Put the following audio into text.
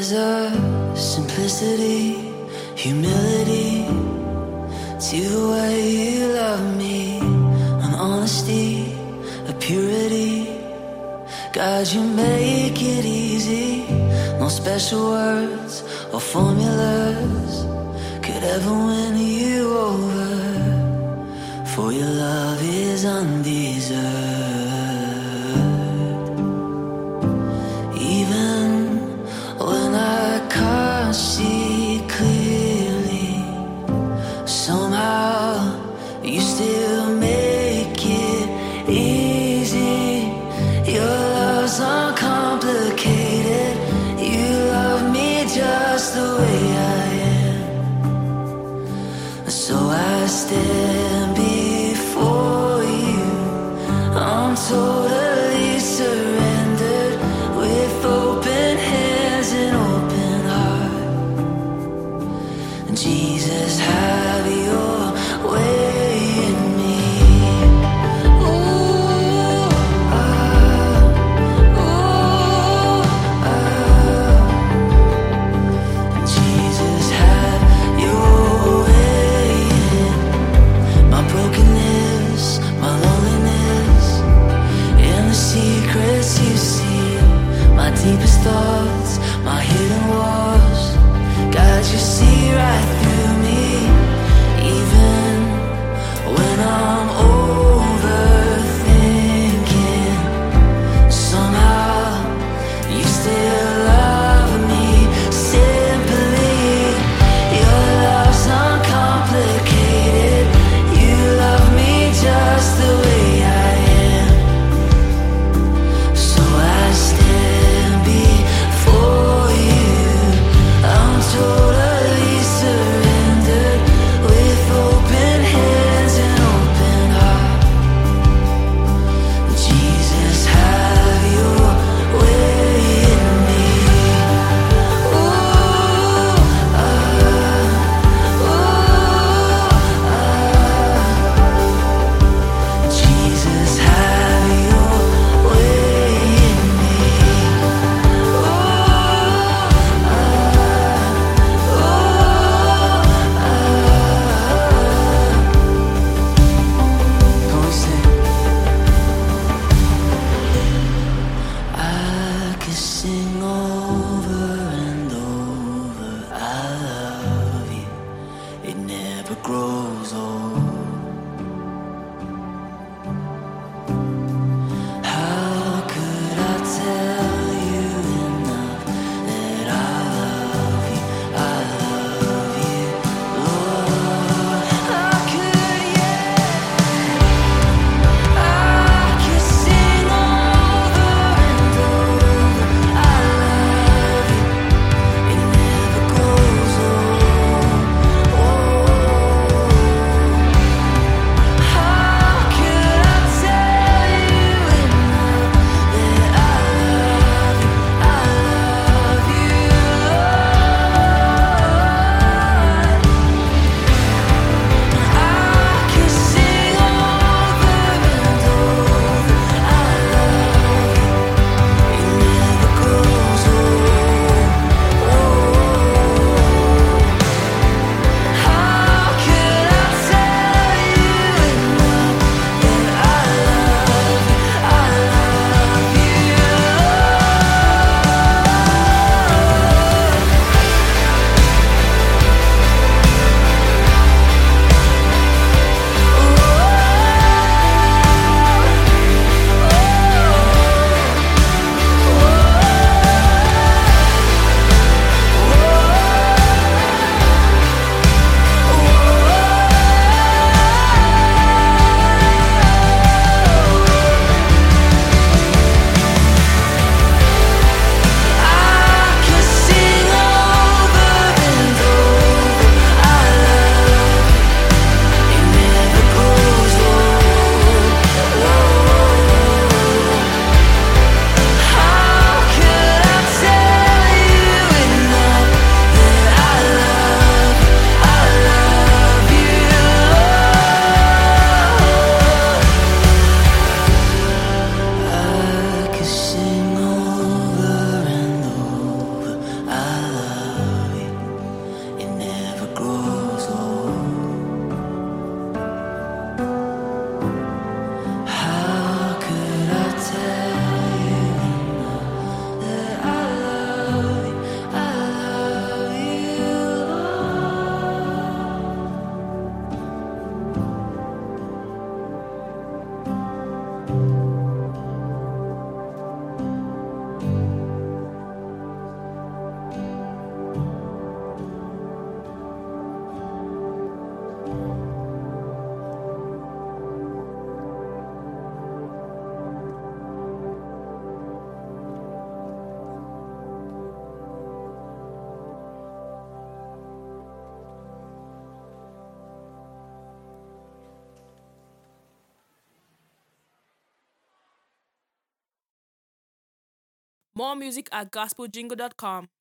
a simplicity, humility to the way you love me, an honesty, a purity. God, you make it easy. No special words or formulas could ever win you over, for your love is undeserved. Even when I can't see clearly, somehow you still make it easy. Your love's uncomplicated. You love me just the way I am. So I stand before you. I'm totally surrendered, with open hands and open heart. Jesus, have your way in me. More music at gospeljingle.com.